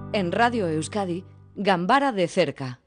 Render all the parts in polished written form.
En Radio Euskadi, Gambara de cerca.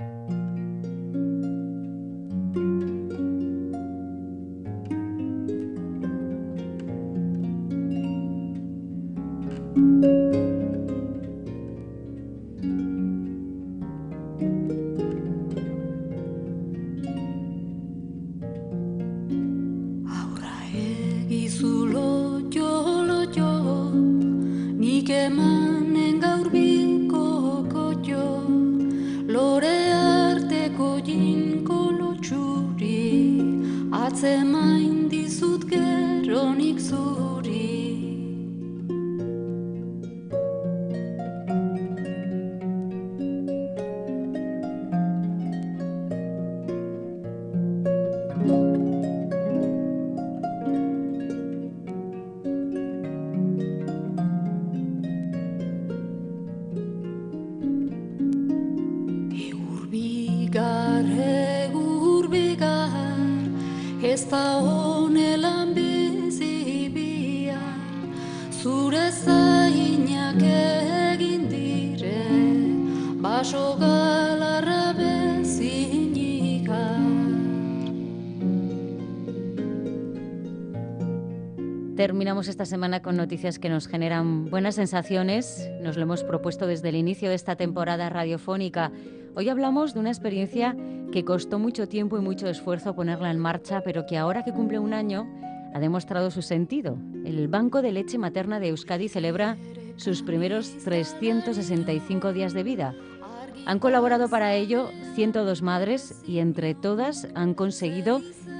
Terminamos esta semana con noticias que nos generan buenas sensaciones. Nos lo hemos propuesto desde el inicio de esta temporada radiofónica. Hoy hablamos de una experiencia que costó mucho tiempo y mucho esfuerzo ponerla en marcha, pero que ahora que cumple un año ha demostrado su sentido. El Banco de Leche Materna de Euskadi celebra sus primeros 365 días de vida. Han colaborado para ello 102 madres y entre todas han conseguido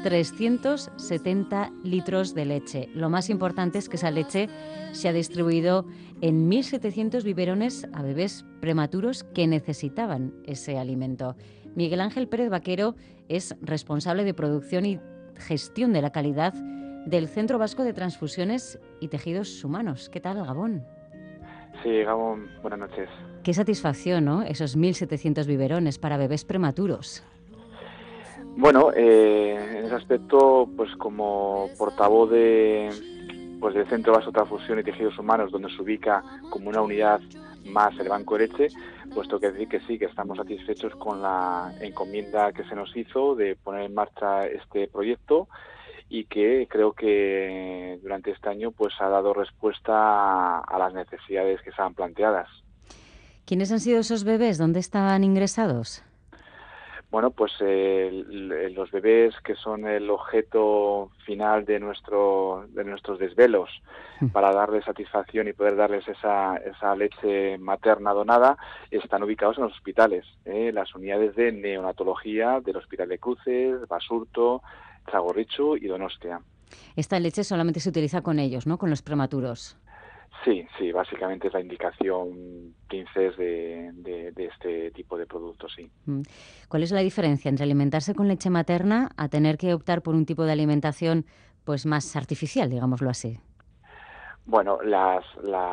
370 litros de leche. Lo más importante es que esa leche se ha distribuido en 1.700 biberones a bebés prematuros que necesitaban ese alimento. Miguel Ángel Pérez Vaquero es responsable de producción y gestión de la calidad del Centro Vasco de Transfusiones y Tejidos Humanos. ¿Qué tal, Gabón? Sí, Gabón, buenas noches. Qué satisfacción, ¿no? Esos 1.700 biberones para bebés prematuros. Bueno, en ese aspecto, pues como portavoz del Centro Vasco de Transfusión y Tejidos Humanos, donde se ubica como una unidad más el Banco de Leche, pues tengo que decir que sí, que estamos satisfechos con la encomienda que se nos hizo de poner en marcha este proyecto y que creo que durante este año pues ha dado respuesta a las necesidades que estaban planteadas. ¿Quiénes han sido esos bebés? ¿Dónde estaban ingresados? Bueno, pues los bebés que son el objeto final de nuestros desvelos para darles satisfacción y poder darles esa leche materna donada están ubicados en los hospitales, las unidades de neonatología del Hospital de Cruces, Basurto, Txagorritxu y Donostia. Esta leche solamente se utiliza con ellos, ¿no? Con los prematuros. Sí, básicamente es la indicación princes de este tipo de productos, sí. ¿Cuál es la diferencia entre alimentarse con leche materna a tener que optar por un tipo de alimentación pues más artificial, digámoslo así? Bueno, las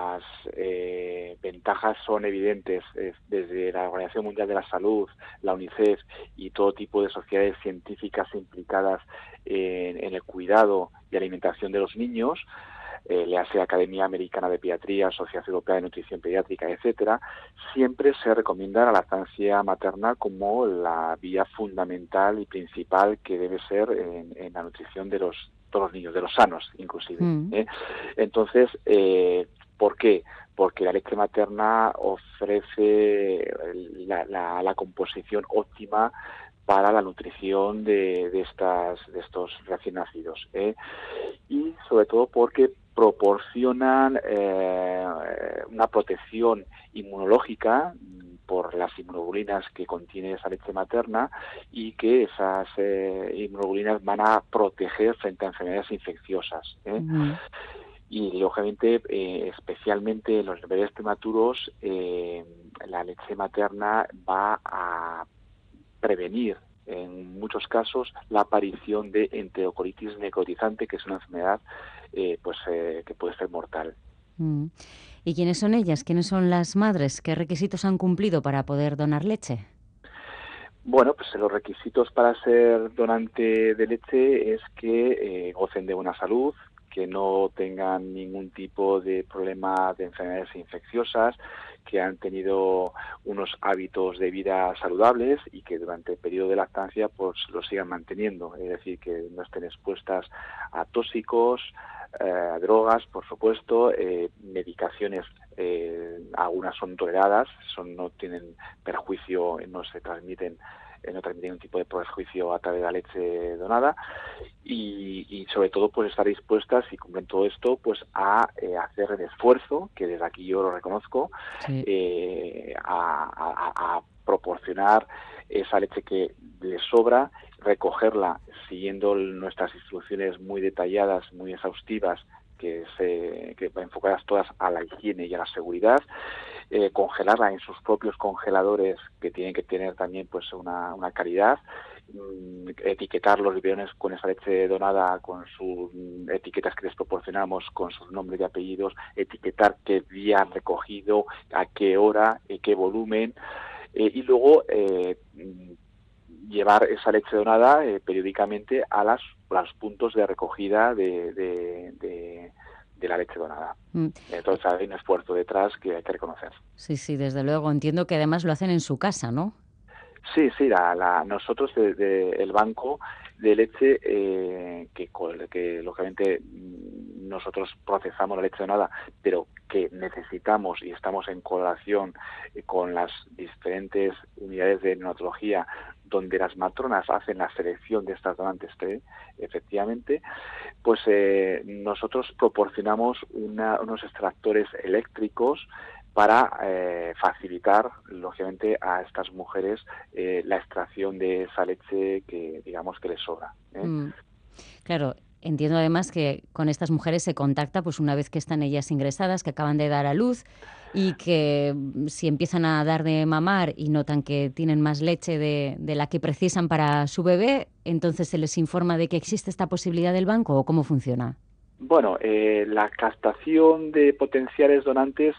ventajas son evidentes desde la Organización Mundial de la Salud, la UNICEF y todo tipo de sociedades científicas implicadas en el cuidado y alimentación de los niños. Le hace Academia Americana de Pediatría, Asociación Europea de Nutrición Pediátrica, etcétera, siempre se recomienda la lactancia materna como la vía fundamental y principal que debe ser en la nutrición de todos los niños, de los sanos inclusive. Entonces, ¿por qué? Porque la leche materna ofrece la composición óptima para la nutrición de estos recién nacidos, y sobre todo porque proporcionan una protección inmunológica por las inmunoglobulinas que contiene esa leche materna y que esas inmunoglobulinas van a proteger frente a enfermedades infecciosas. Y lógicamente, especialmente en los bebés prematuros, la leche materna va a prevenir en muchos casos la aparición de enterocolitis necrotizante, que es una enfermedad que puede ser mortal. ¿Y quiénes son ellas? ¿Quiénes son las madres? ¿Qué requisitos han cumplido para poder donar leche? Bueno, pues los requisitos para ser donante de leche es que gocen de buena salud, que no tengan ningún tipo de problema de enfermedades infecciosas, que han tenido unos hábitos de vida saludables y que durante el periodo de lactancia pues lo sigan manteniendo, es decir, que no estén expuestas a tóxicos, a drogas, por supuesto, medicaciones, algunas son toleradas, no tienen perjuicio, no transmiten un tipo de perjuicio a través de la leche donada, y sobre todo pues estar dispuestas, si cumplen todo esto, pues a hacer el esfuerzo, que desde aquí yo lo reconozco, Sí. a proporcionar esa leche que les sobra, recogerla siguiendo nuestras instrucciones muy detalladas, muy exhaustivas, que enfocadas todas a la higiene y a la seguridad, congelarla en sus propios congeladores, que tienen que tener también pues una calidad, etiquetar los biberones con esa leche donada, con sus etiquetas que les proporcionamos, con sus nombres y apellidos, etiquetar qué día han recogido, a qué hora, qué volumen, y luego llevar esa leche donada periódicamente a los puntos de recogida de la leche donada. Entonces hay un esfuerzo detrás que hay que reconocer. Sí, sí, desde luego. Entiendo que además lo hacen en su casa, ¿no? Sí, nosotros el banco de leche que lógicamente nosotros procesamos la leche donada, pero que necesitamos y estamos en colaboración con las diferentes unidades de neonatología donde las matronas hacen la selección de estas donantes, efectivamente, pues nosotros proporcionamos unos extractores eléctricos para facilitar, lógicamente, a estas mujeres la extracción de esa leche que, digamos, que les sobra. Claro, entiendo además que con estas mujeres se contacta pues una vez que están ellas ingresadas, que acaban de dar a luz, y que si empiezan a dar de mamar y notan que tienen más leche de la que precisan para su bebé, entonces se les informa de que existe esta posibilidad del banco, ¿o cómo funciona? Bueno, la captación de potenciales donantes,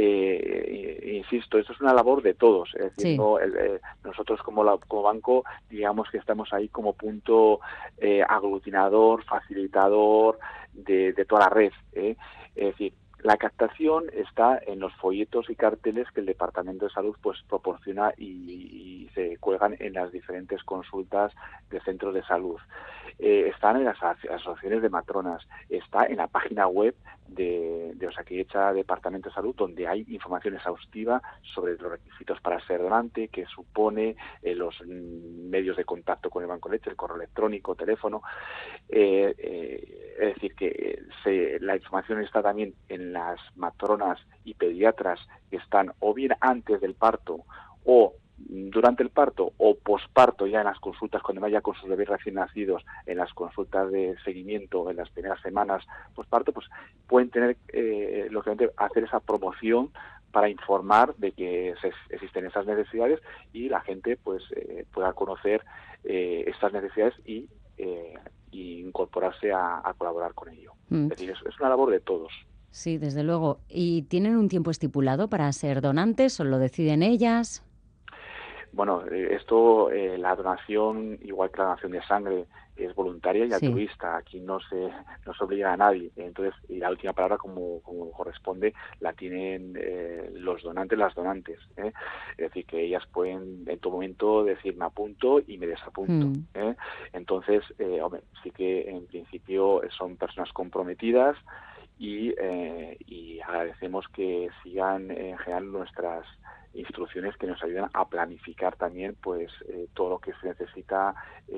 insisto, esto es una labor de todos. Es decir, Sí. nosotros como banco, digamos que estamos ahí como punto aglutinador, facilitador de toda la red. Es decir, la captación está en los folletos y carteles que el Departamento de Salud pues proporciona y se cuelgan en las diferentes consultas de centros de salud. Están en las asociaciones de matronas, está en la página web de Osakidetza Departamento de Salud, donde hay información exhaustiva sobre los requisitos para ser donante, qué supone, los medios de contacto con el banco de leche, el correo electrónico, teléfono. Es decir, que la información está también en las matronas y pediatras que están o bien antes del parto o durante el parto o posparto, ya en las consultas cuando vaya con sus bebés recién nacidos, en las consultas de seguimiento en las primeras semanas posparto, pues pueden tener, lógicamente, hacer esa promoción para informar de que existen esas necesidades y la gente pues pueda conocer estas necesidades y incorporarse a colaborar con ello. Es decir, es una labor de todos. Sí, desde luego. ¿Y tienen un tiempo estipulado para ser donantes o lo deciden ellas? Bueno, la donación, igual que la donación de sangre, es voluntaria y altruista. Aquí no se obliga a nadie. Entonces, y la última palabra, como corresponde, la tienen los donantes, las donantes. Es decir, que ellas pueden en todo momento decir me apunto y me desapunto. Entonces, hombre, sí que en principio son personas comprometidas y agradecemos que sigan en general nuestras instrucciones que nos ayudan a planificar también pues todo lo que se necesita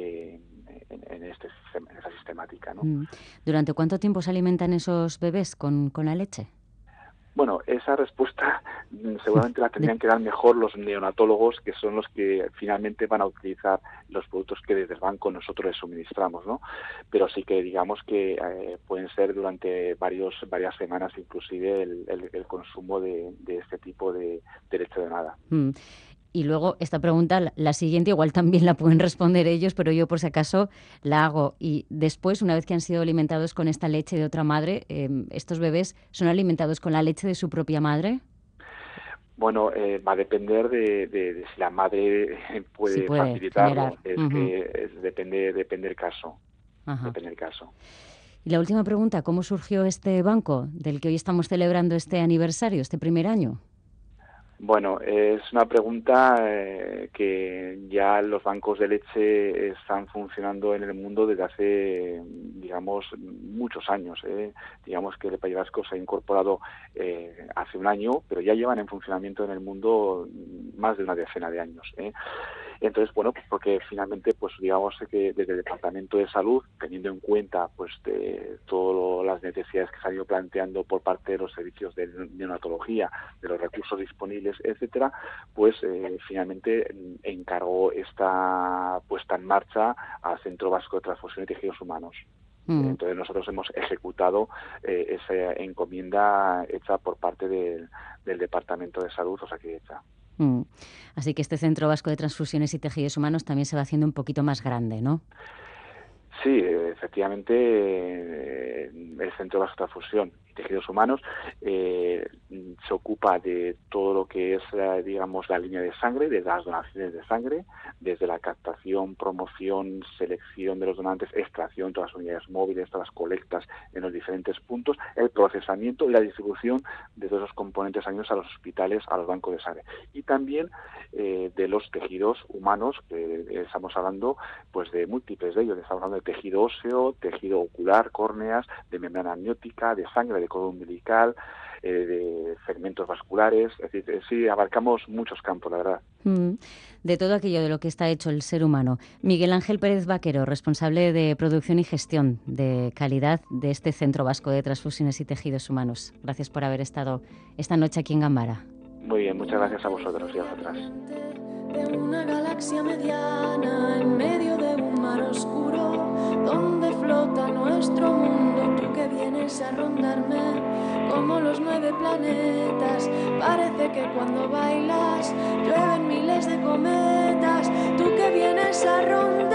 en esa sistemática, ¿no? ¿Durante cuánto tiempo se alimentan esos bebés con la leche? Bueno, esa respuesta seguramente la tendrían que dar mejor los neonatólogos, que son los que finalmente van a utilizar los productos que desde el banco nosotros les suministramos, ¿no? Pero sí que digamos que pueden ser durante varias semanas inclusive el consumo de este tipo de leche donada. Y luego esta pregunta, la siguiente, igual también la pueden responder ellos, pero yo por si acaso la hago. Y después, una vez que han sido alimentados con esta leche de otra madre, ¿estos bebés son alimentados con la leche de su propia madre? Bueno, va a depender de si la madre puede facilitarlo. Generar. Depende del caso. Ajá. Depende del caso. Y la última pregunta, ¿cómo surgió este banco del que hoy estamos celebrando este aniversario, este primer año? Bueno, es una pregunta que ya los bancos de leche están funcionando en el mundo desde hace, digamos, muchos años. Digamos que el País Vasco se ha incorporado hace un año, pero ya llevan en funcionamiento en el mundo más de una decena de años. Entonces, bueno, porque finalmente, pues digamos que desde el Departamento de Salud, teniendo en cuenta pues de todas las necesidades que se han ido planteando por parte de los servicios de neonatología, de los recursos disponibles, etcétera, pues finalmente encargó esta puesta en marcha al Centro Vasco de Transfusión y Tejidos Humanos. Entonces nosotros hemos ejecutado esa encomienda hecha por parte del Departamento de Salud, Osakidetza. Así que este Centro Vasco de Transfusiones y Tejidos Humanos también se va haciendo un poquito más grande, ¿no? Sí, efectivamente, el Centro Vasco de Transfusión y Tejidos Humanos se ocupa de todo lo que es, digamos, la línea de sangre, desde las donaciones de sangre, desde la captación, promoción, selección de los donantes, extracción, todas las unidades móviles, todas las colectas en los diferentes puntos, el procesamiento y la distribución de todos esos componentes sanguíneos a los hospitales, a los bancos de sangre. Y también de los tejidos humanos, que estamos hablando pues de múltiples de ellos, estamos hablando de tejido óseo, tejido ocular, córneas, de membrana amniótica, de sangre, de cordón umbilical, de segmentos vasculares, es decir, sí, abarcamos muchos campos, la verdad. De todo aquello de lo que está hecho el ser humano. Miguel Ángel Pérez Vaquero, responsable de producción y gestión de calidad de este Centro Vasco de Transfusiones y Tejidos Humanos. Gracias por haber estado esta noche aquí en Gambara. Muy bien, muchas gracias a vosotros y a vosotras. De una galaxia mediana en medio de un mar oscuro donde flota nuestro mundo, tú que vienes a rondarme como los 9 planetas. Parece que cuando bailas llueven miles de cometas, tú que vienes a rondarme.